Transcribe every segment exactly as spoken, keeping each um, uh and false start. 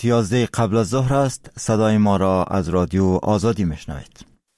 یازده قبل از ظهر است. صدای ما را از رادیو آزادی میشنوید.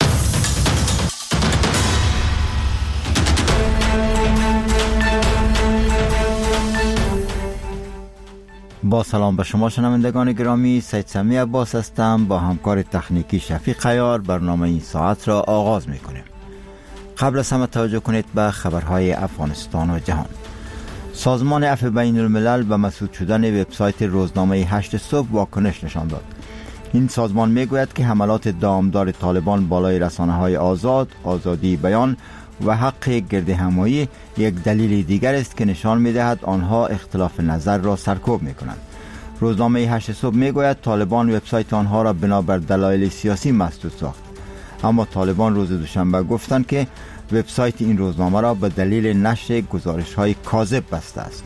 با سلام به شما شنوندگان گرامی، سید سمی عباس هستم. با همکار تکنیکی شفیق عیار برنامه این ساعت را آغاز میکنیم. قبل از همه توجه کنید به خبرهای افغانستان و جهان. سازمان عفو بین الملل به مسدود شدن وبسایت روزنامه هشت صبح واکنش نشان داد. این سازمان میگوید که حملات دامدار طالبان بالای رسانه‌های آزاد، آزادی بیان و حق گردهمایی یک دلیل دیگر است که نشان می‌دهد آنها اختلاف نظر را سرکوب می‌کنند. روزنامه هشت صبح میگوید طالبان وبسایت آنها را بنابر دلایل سیاسی مسدود ساخت. اما طالبان روز دوشنبه گفتند که وبسایت این روزنامه را به دلیل نشر گزارش‌های کاذب بسته است.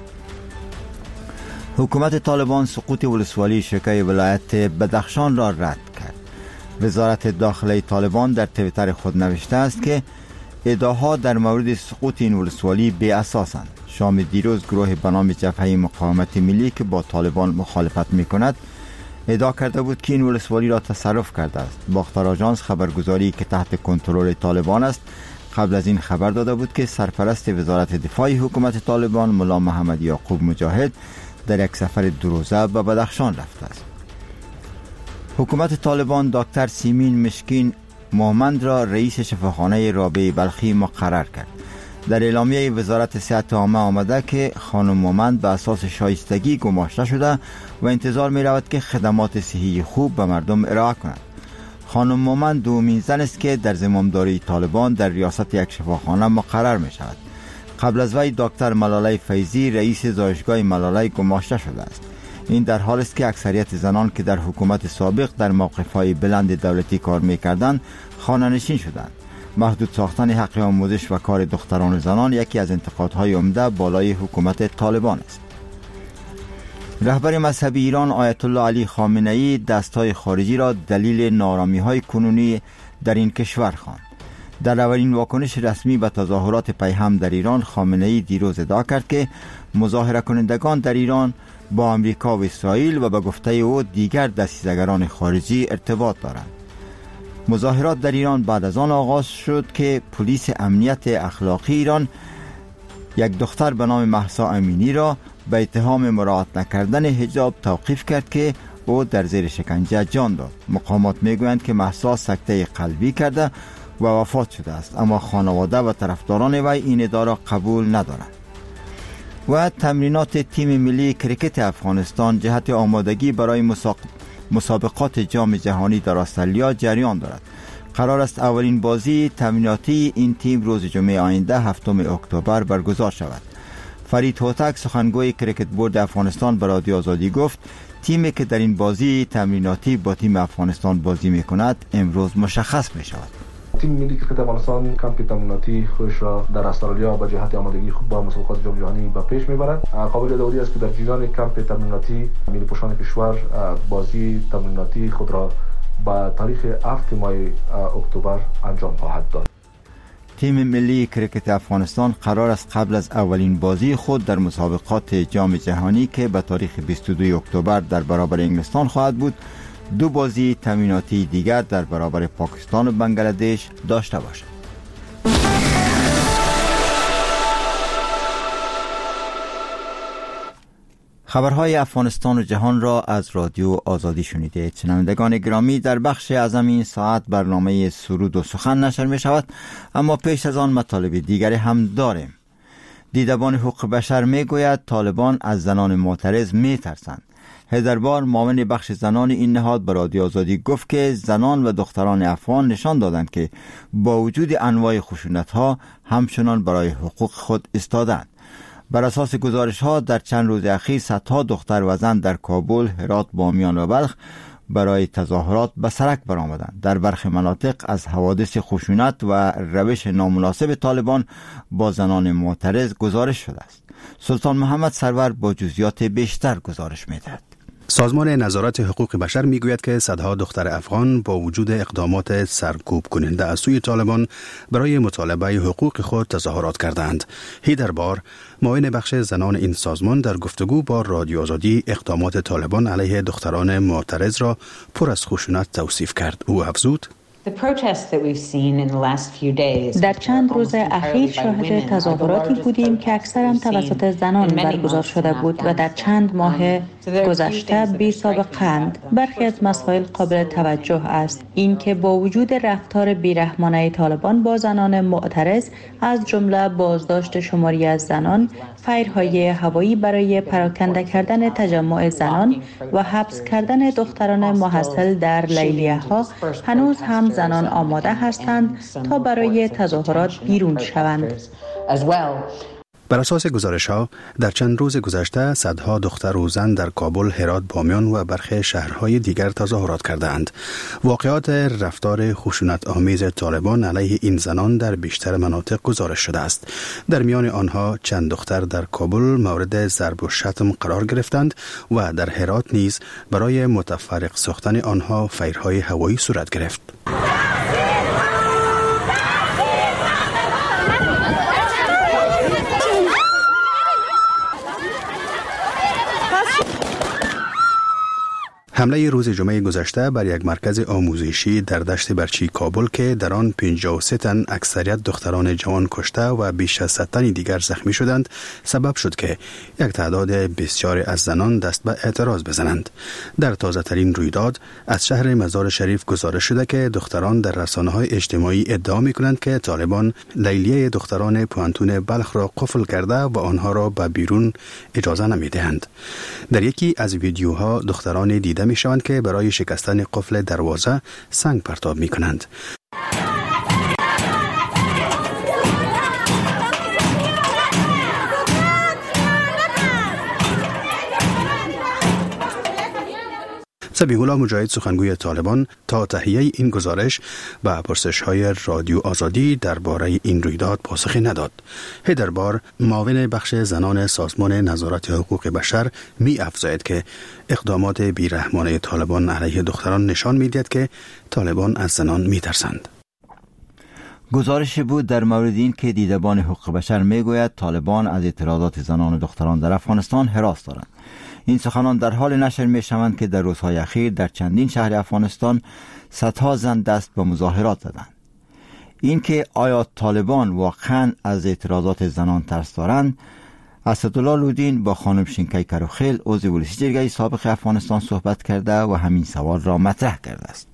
حکومت طالبان سقوط ولسوالی شرکای ولایت بدخشان را رد کرد. وزارت داخله طالبان در توییتر خود نوشته است که ادعاها در مورد سقوط این ولسوالی بی اساسند. شام دیروز گروه به نام جبهه مقاومت ملی که با طالبان مخالفت می‌کند ادعا کرده بود که این ولسوالی را تصرف کرده است. باختر آژانس خبرگزاری که تحت کنترل طالبان است قبل از این خبر داده بود که سرپرست وزارت دفاع حکومت طالبان ملا محمد یعقوب مجاهد در یک سفر دو روزه به بدخشان رفته است. حکومت طالبان دکتر سیمین مشکین مومند را رئیس شفاخانه رابعه بلخی مقرر کرد. در اعلامیه وزارت صحت عامه آمده که خانم مومند به اساس شایستگی گماشته شده و انتظار می رود که خدمات صحی خوب به مردم ارائه کند. خانم مومند دومین زن است که در زمامداری طالبان در ریاست یک شفاخانه مقرر می شود. قبل از وی دکتر ملاله فیضی رئیس زایشگاه ملاله گماشته شده است. این در حال است که اکثریت زنان که در حکومت سابق در موقف‌های بلند دولتی کار می‌کردند خانه‌نشین شدند. محدود ساختن حق آموزش و کار دختران و زنان یکی از انتقادهای عمده بالای حکومت طالبان است. رهبر مذهبی ایران آیت الله علی خامنه‌ای دست‌های خارجی را دلیل ناآرامی‌های کنونی در این کشور خواند. در اولین واکنش رسمی به تظاهرات پیهم در ایران، خامنه‌ای دیروز ادعا کرد که مظاهره کنندگان در ایران با امریکا و اسرائیل و به گفته او دیگر دسیسه‌گران خارجی ارتباط دارند. مظاهرات در ایران بعد از آن آغاز شد که پلیس امنیت اخلاقی ایران یک دختر به نام مهسا امینی را به اتهام مراعات نکردن حجاب توقیف کرد که او در زیر شکنجه جان داد. مقامات میگویند که مهسا سکته قلبی کرده و وفات شده است، اما خانواده و طرفداران وی این ادعا را قبول ندارند. و تمرینات تیم ملی کریکت افغانستان جهت آمادگی برای مسابقات جام جهانی در استرالیا جریان دارد. قرار است اولین بازی تمریناتی این تیم روز جمعه آینده هفتم اکتبر برگزار شود. فرید هوتک سخنگوی کریکت بورد افغانستان به رادیو آزادی گفت تیمی که در این بازی تمریناتی با تیم افغانستان بازی می کند امروز مشخص می شود. تیم ملی کریکت افغانستان کمپ تمریناتی خودش را در استرالیا به جهت آمادگی خوب با مسابقات جام جهانی به پیش میبرد. قابل یادآوری است که در جریان کمپ تمریناتی ملی پوشان کشور بازی تمریناتی خود را به تاریخ هفتم ماه اکتبر انجام خواهد داد. تیم ملی کریکت افغانستان قرار است قبل از اولین بازی خود در مسابقات جام جهانی که به تاریخ بیست و دو اکتبر در برابر انگلستان خواهد بود دو بازی تمریناتی دیگر در برابر پاکستان و بنگلادش داشته باشد. خبرهای افغانستان و جهان را از رادیو آزادی شنیدید. شنوندگان گرامی، در بخش اعظم این ساعت برنامه سرود و سخن نشر می شود، اما پیش از آن مطالب دیگری هم داریم. دیدبان حقوق بشر می گوید طالبان از زنان معترض می ترسند. هزاربار معاون بخش زنان این نهاد به رادیو آزادی گفت که زنان و دختران افغان نشان دادند که با وجود انواع خشونت‌ها همچنان برای حقوق خود ایستادند. بر اساس گزارش‌ها در چند روز اخیر صدها دختر و زن در کابل، هرات، بامیان و بلخ برای تظاهرات به سرک برآمدند. در برخی مناطق از حوادث خشونت و روش نامناسب طالبان با زنان معترض گزارش شده است. سلطان محمد سرور با جزئیات بیشتر گزارش می‌دهد. سازمان نظارت حقوق بشر میگوید که صدها دختر افغان با وجود اقدامات سرکوب کننده از سوی طالبان برای مطالبه حقوق خود تظاهرات کردند. هیدر بار، معاون بخش زنان این سازمان، در گفتگو با رادیو آزادی اقدامات طالبان علیه دختران معترض را پر از خشونت توصیف کرد. او افزود: در چند روز اخیر شاهد تظاهراتی بودیم که اکثرا توسط زنان برگزار شده بود و در چند ماه گذشته بی سابقه‌اند. برخی از مسائل قابل توجه است. این که با وجود رفتار بیرحمانه طالبان با زنان معترض، از جمله بازداشت شماری از زنان، فایرهای هوایی برای پراکنده کردن تجمع زنان و حبس کردن دختران محصل در لیلیه‌ها، هنوز هم زنان آماده هستند تا برای تظاهرات بیرون شوند. بر اساس گزارش‌ها، در چند روز گذشته صدها دختر و زن در کابل، هرات، بامیان و برخی شهرهای دیگر تظاهرات کردند. واقعات رفتار خشونت آمیز طالبان علیه این زنان در بیشتر مناطق گزارش شده است. در میان آنها چند دختر در کابل مورد ضرب و شتم قرار گرفتند و در هرات نیز برای متفرق ساختن آنها فایرهای هوایی صورت گرفت. حمله روز جمعه گذشته بر یک مرکز آموزشی در دشت برچی کابل که در آن پنجاه و سه تن اکثریت دختران جوان کشته و بیش از صد تن دیگر زخمی شدند، سبب شد که یک تعداد بسیاری از زنان دست به اعتراض بزنند. در تازه ترین رویداد از شهر مزار شریف گزارش شده که دختران در رسانه‌های اجتماعی ادعا می‌کنند که طالبان لیلیه دختران پوهنتون بلخ را قفل کرده و آنها را به بیرون اجازه نمی‌دهند. در یکی از ویدیوها دختران دیده می شوند که برای شکستن قفل دروازه سنگ پرتاب می کنند. ذبیح الله مجاهد، سخنگوی طالبان، تا تهیه این گزارش و پرسش‌های رادیو آزادی درباره این رویداد پاسخی نداد. هیدر بار، معاون بخش زنان سازمان نظارت حقوق بشر، می افزاید که اقدامات بیرحمانه طالبان علیه دختران نشان می‌دهد که طالبان از زنان می‌ترسند. گزارش بود در مورد این که دیدبان حقوق بشر میگوید طالبان از اعتراضات زنان و دختران در افغانستان هراس دارند. این سخنان در حال نشر می شوند که در روزهای اخیر در چندین شهر افغانستان صدها زن دست به مظاهرات زدند. این که آیا طالبان واقعا از اعتراضات زنان ترس دارند، اسدالله لودین با خانم شینکای کروخیل، عضو ولسی جرگه سابق افغانستان صحبت کرده و همین سوال را مطرح کرده است.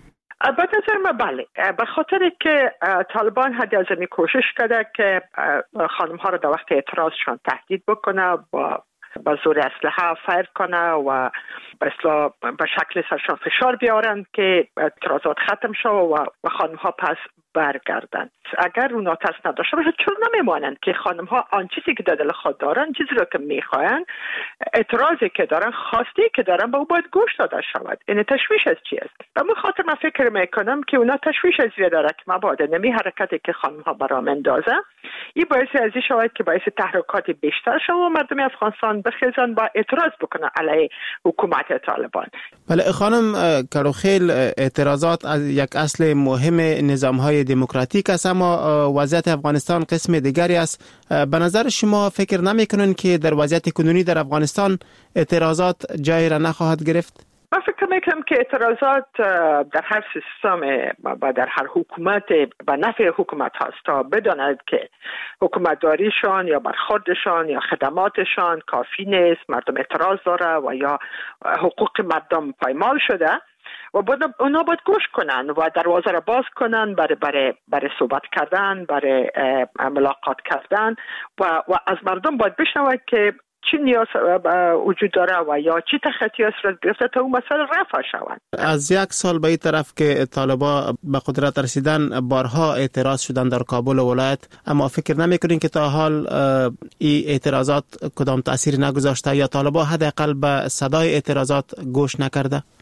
به نظر من بله، به خاطر که طالبان حد از این کوشش کرده که خانم ها را در وقت اعتراضشان تهدید بکنه، با با زور اسلحه فایر کنه و به اصطلاح به شکل سرشان فشار بیارن که اعتراضات ختم شو و, و خانم ها پس برگردن. اگر اونا ترس نداشته باشه چون نمیمانند که خانم ها آن چیزی که در دل خود دارن، چیزی رو که میخواین، اعتراضی که دارن، خواستی که دارن، به او باید گوش داده شود. این تشویش از چی است؟ به من خاطر من فکر میکنم که اونا تشویش از زیر داره که مبادا نمی حرکتی که خانم ها برام اندازه این باعث از این شود که باعث تحرکات بیشتر شود و مردم افغانستان بخیزن و اعتراض بکنن علیه حکومت طالبان. بله خانم کروخیل، اعتراضات از یک اصل مهم نظام‌های دموکراتیک است، اما وضعیت افغانستان قسم دیگری است. به نظر شما فکر نمی‌کنین که در وضعیت کنونی در افغانستان اعتراضات جای را نخواهد گرفت؟ من فکر میکنم که اعتراضات در هر سیستم و در هر حکومت به نفع حکومت هست تا بداند که حکومتداریشان یا برخوردشان یا خدماتشان کافی نیست، مردم اعتراض داره و یا حقوق مردم پایمال شده و باید اونا باید گوش کنن و دروازه را باز کنن برای برای برای صحبت کردن، برای ملاقات کردن و و از مردم باید بشنوند که چی نیاز وجود داره و یا چی تخطیات را گرفته تا اون مسئله رفع شوند. از یک سال به این طرف که طالبان به قدرت رسیدن بارها اعتراض شدن در کابل و ولایت، اما فکر نمی‌کنین که تا حال این اعتراضات کدام تأثیر نگذاشته یا طالبان حداقل به صدای اعتراضات گوش نکرده؟ من فکر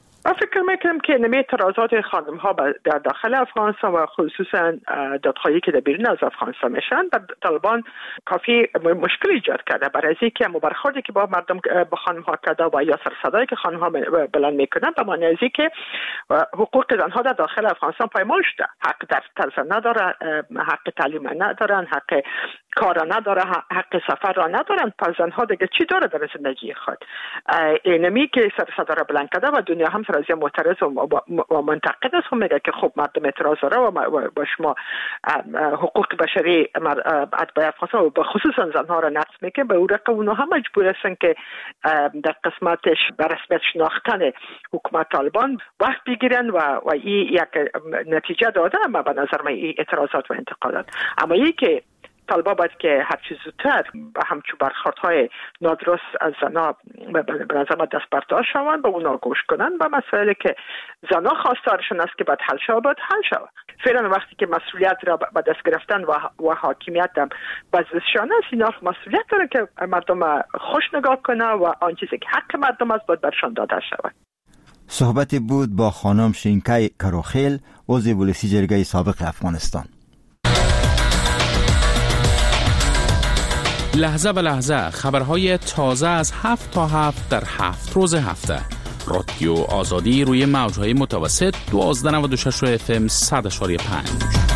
فکر میکنم که نمی اعتراضات خانم ها در داخل افغانستان و خصوصا دادخواهی که در بیرون از افغانستان میشن بر طالبان کافی مشکل ایجاد کرده، برای اینکه برخوردی که با مردم با خانم ها کرده و یا سر صدایی که خانم ها بلند میکنن به معنی ازی که حقوق زنها در داخل افغانستان پایمال شده، حق در ترس نداره، حق تعلیم ندارن، حق کار نداره، حق سفر را ندارن. پس زنها دیگه چی داره در زندگی خود؟ اینمی که سر صدا را بلند کرده و دنیا هم سر از معترض و منتقد است و میگه که خب مردم اعتراض داره و با شما حقوق بشری اتباع افغانستان و خصوصا زنها را نقض میکنه. به اون رقم اونها هم مجبور هستن که در قسمتش به رسمیت شناختن حکومت طالبان وقت بگیرن و و این یک نتیجه داده. اما به نظر من این اعتراضات و انتقادات، اما این که طالبان باید که هر چیز زودتر به همچون برخوردهای نادرست از زنها به نظر من دست برداشت شوند، به اونا گوش کنن و مسائلی که زنها خواستارشون است که باید حل شود باید حل شود. فعلا وقتی که مسئولیت را به دست گرفتن و, و حاکمیت هم بزشان است، اینا مسئولیت داره که مردم خوش نگاه کنه و آن چیزی که حق مردم است باید برشان داده شود. صحبتی بود با خانم شینکای کاروخیل، عضو بولسی جرگه سابق افغانستان. لحظه به لحظه خبرهای تازه از هفت تا هفت در هفت روز هفته. رادیو آزادی روی موجهای متوسط دوازده نود و شش اف ام صد اشاری پنج.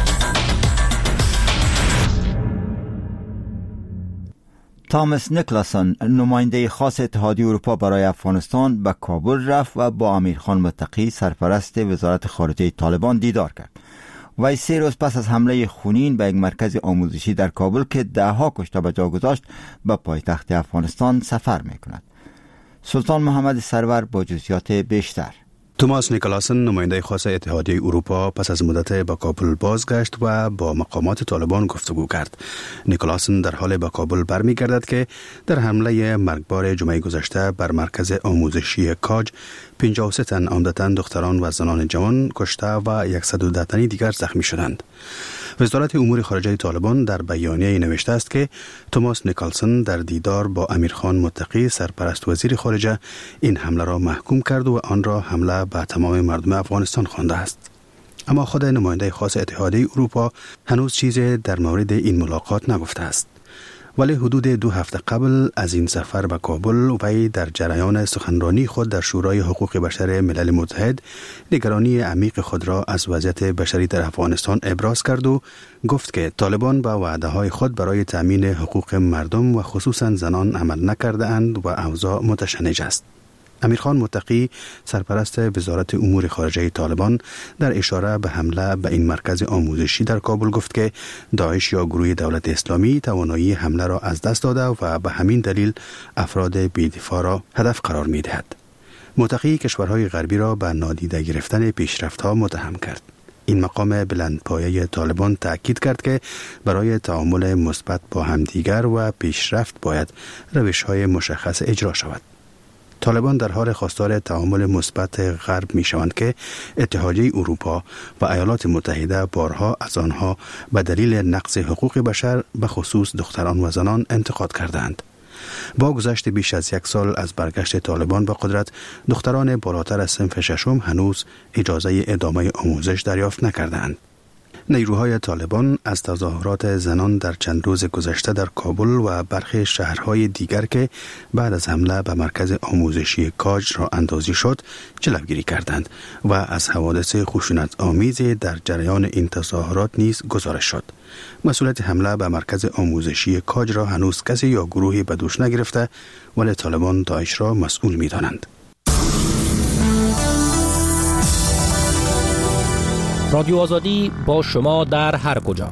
تامس نیکلاسون، نماینده خاص اتحادیه اروپا برای افغانستان، به کابل رفت و با امیرخان متقی سرپرست وزارت خارجه طالبان دیدار کرد. وی سه روز پس از حمله خونین به یک مرکز آموزشی در کابل که ده ها کشته به جا گذاشت به پایتخت افغانستان سفر می کند. سلطان محمد سرور با جزئیات بیشتر. توماس نیکلاسن، نماینده خاص اتحادیه اروپا، پس از مدت به کابل بازگشت و با مقامات طالبان گفتگو کرد. نیکلاسن در حال به کابل برمیگردد که در حمله مرگبار جمعه گذشته بر مرکز آموزشی کاج پنجاه و سه تن عمدتاً دختران و زنان جوان کشته و صد و ده تنی دیگر زخمی شدند. وزارت امور خارجه طالبان در بیانیه نوشته است که توماس نیکلاسن در دیدار با امیرخان متقی سرپرست وزیر خارجه این حمله را محکوم کرد و آن را حمله به تمام مردم افغانستان خوانده است. اما خود نماینده خاص اتحادیه اروپا هنوز چیزی در مورد این ملاقات نگفته است. ولی حدود دو هفته قبل از این سفر به کابل وی در جریان سخنرانی خود در شورای حقوق بشر ملل متحد نگرانی عمیق خود را از وضعیت بشری در افغانستان ابراز کرد و گفت که طالبان با وعده‌های خود برای تامین حقوق مردم و خصوصا زنان عمل نکرده اند و اوضاع متشنج است. امیرخان متقی سرپرست وزارت امور خارجه طالبان در اشاره به حمله به این مرکز آموزشی در کابل گفت که داعش یا گروه دولت اسلامی توانایی حمله را از دست داده و به همین دلیل افراد بی‌دفاع را هدف قرار می‌دهد. متقی کشورهای غربی را به نادیده گرفتن پیشرفت‌ها متهم کرد. این مقام بلندپایه طالبان تأکید کرد که برای تعامل مثبت با همدیگر و پیشرفت باید روش‌های مشخص اجرا شود. طالبان در حال خواستار تعامل مثبت غرب می شوند که اتحادیه اروپا و ایالات متحده بارها از آنها به دلیل نقض حقوق بشر به خصوص دختران و زنان انتقاد کردند. با گذشت بیش از یک سال از برگشت طالبان به قدرت، دختران بالاتر از صنف ششم هنوز اجازه ادامه آموزش دریافت نکردند. نیروهای طالبان از تظاهرات زنان در چند روز گذشته در کابل و برخی شهرهای دیگر که بعد از حمله به مرکز آموزشی کاج را اندازی شد جلوگیری کردند و از حوادث خشونت آمیز در جریان این تظاهرات نیز گزارش شد. مسئولیت حمله به مرکز آموزشی کاج را هنوز کسی یا گروهی به دوش نگرفته، ولی طالبان داعش را مسئول می دانند. رادیو آزادی با شما در هر کجا.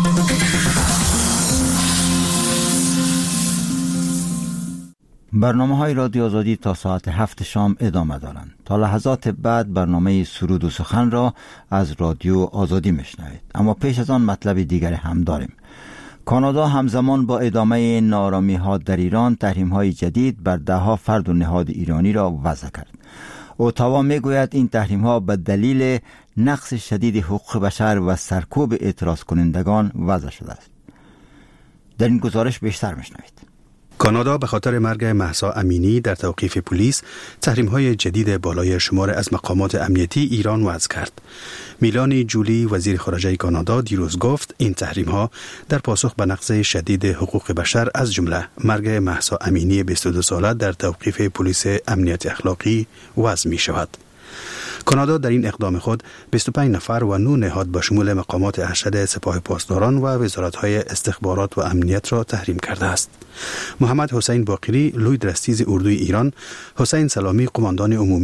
برنامه های رادیو آزادی تا ساعت هفت شام ادامه دارند. تا لحظات بعد برنامه سرود و سخن را از رادیو آزادی میشنوید. اما پیش از آن مطلب دیگری هم داریم. کانادا همزمان با ادامه نارامی ها در ایران تحریم های جدید بر ده ها فرد و نهاد ایرانی را وضع کرد. اتاوا میگوید این تحریم ها به دلیل نقض شدید حقوق بشر و سرکوب اعتراض کنندگان وضع شده است. در این گزارش بیشتر میشنوید. کانادا به خاطر مرگ مهسا امینی در توقیف پلیس تحریم‌های جدید بالای شمار از مقامات امنیتی ایران وضع کرد. میلانی جولی وزیر خارجه کانادا دیروز گفت این تحریم‌ها در پاسخ به نقض شدید حقوق بشر از جمله مرگ مهسا امینی بیست و دو ساله در توقیف پلیس امنیت اخلاقی وضع می شود. کانادا در این اقدام خود بیست و پنج نفر و نه نهاد به شمول مقامات ارشد سپاه پاسداران و وزارت‌های استخبارات و امنیت را تحریم کرده است. محمد حسین باقری، لوی درستیز اردوی ایران، حسین سلامی قماندان عمومی